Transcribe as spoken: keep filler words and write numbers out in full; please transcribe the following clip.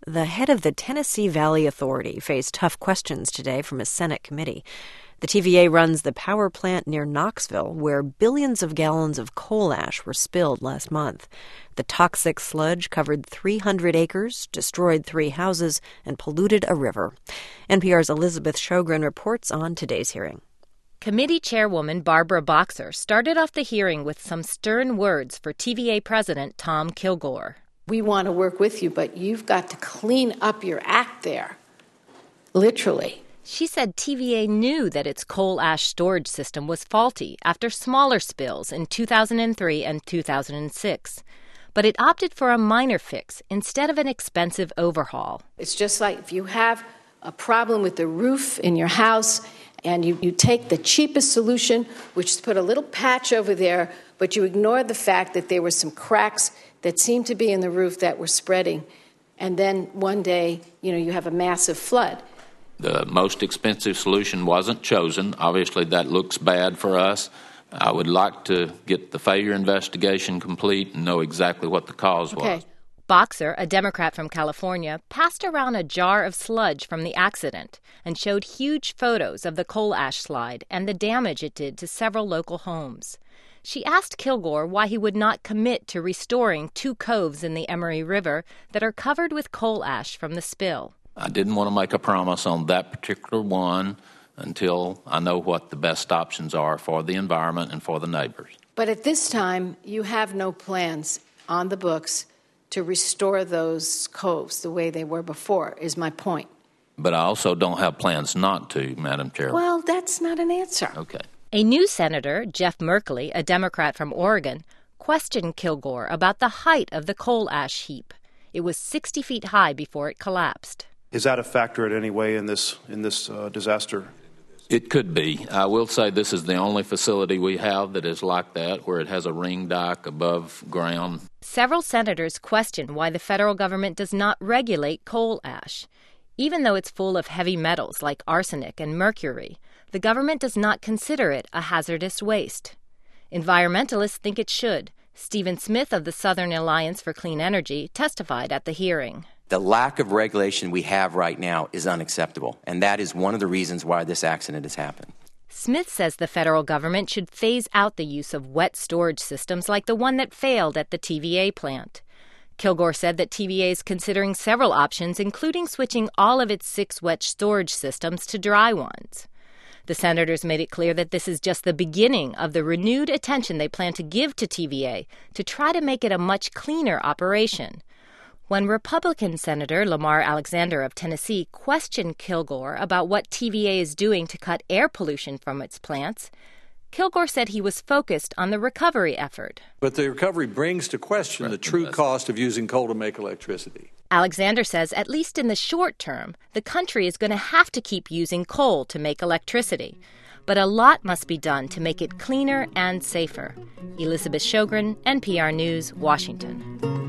The head of the Tennessee Valley Authority faced tough questions today from a Senate committee. The T V A runs the power plant near Knoxville, where billions of gallons of coal ash were spilled last month. The toxic sludge covered three hundred acres, destroyed three houses, and polluted a river. N P R's Elizabeth Shogren reports on today's hearing. Committee Chairwoman Barbara Boxer started off the hearing with some stern words for T V A President Tom Kilgore. We want to work with you, but you've got to clean up your act there, literally. She said T V A knew that its coal ash storage system was faulty after smaller spills in two thousand three and two thousand six. But it opted for a minor fix instead of an expensive overhaul. It's just like if you have a problem with the roof in your house and you, you take the cheapest solution, which is put a little patch over there, but you ignore the fact that there were some cracks that seemed to be in the roof that were spreading. And then one day, you know, you have a massive flood. The most expensive solution wasn't chosen. Obviously, that looks bad for us. I would like to get the failure investigation complete and know exactly what the cause okay. was. Boxer, a Democrat from California, passed around a jar of sludge from the accident and showed huge photos of the coal ash slide and the damage it did to several local homes. She asked Kilgore why he would not commit to restoring two coves in the Emory River that are covered with coal ash from the spill. I didn't want to make a promise on that particular one until I know what the best options are for the environment and for the neighbors. But at this time, you have no plans on the books to restore those coves the way they were before, is my point. But I also don't have plans not to, Madam Chair. Well, that's not an answer. Okay. A new senator, Jeff Merkley, a Democrat from Oregon, questioned Kilgore about the height of the coal ash heap. It was sixty feet high before it collapsed. Is that a factor in any way in this in this uh, disaster? It could be. I will say this is the only facility we have that is like that, where it has a ring dike above ground. Several senators question why the federal government does not regulate coal ash. Even though it's full of heavy metals like arsenic and mercury, the government does not consider it a hazardous waste. Environmentalists think it should. Stephen Smith of the Southern Alliance for Clean Energy testified at the hearing. The lack of regulation we have right now is unacceptable, and that is one of the reasons why this accident has happened. Smith says the federal government should phase out the use of wet storage systems like the one that failed at the T V A plant. Kilgore said that T V A is considering several options, including switching all of its six wet storage systems to dry ones. The senators made it clear that this is just the beginning of the renewed attention they plan to give to T V A to try to make it a much cleaner operation. When Republican Senator Lamar Alexander of Tennessee questioned Kilgore about what T V A is doing to cut air pollution from its plants, Kilgore said he was focused on the recovery effort. But the recovery brings to question the true cost of using coal to make electricity. Alexander says at least in the short term, the country is going to have to keep using coal to make electricity. But a lot must be done to make it cleaner and safer. Elizabeth Shogren, N P R News, Washington.